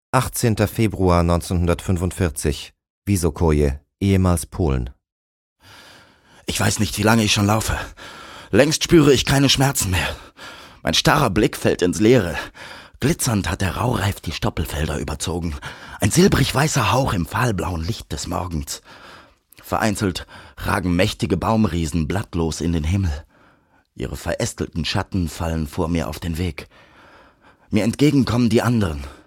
18. Februar 1945. Wysokoje, ehemals Polen. Ich weiß nicht, wie lange ich schon laufe. Längst spüre ich keine Schmerzen mehr. Mein starrer Blick fällt ins Leere. Glitzernd hat der Raureif die Stoppelfelder überzogen. Ein silbrig weißer Hauch im fahlblauen Licht des Morgens. Vereinzelt ragen mächtige Baumriesen blattlos in den Himmel. Ihre verästelten Schatten fallen vor mir auf den Weg. Mir entgegen kommen die anderen.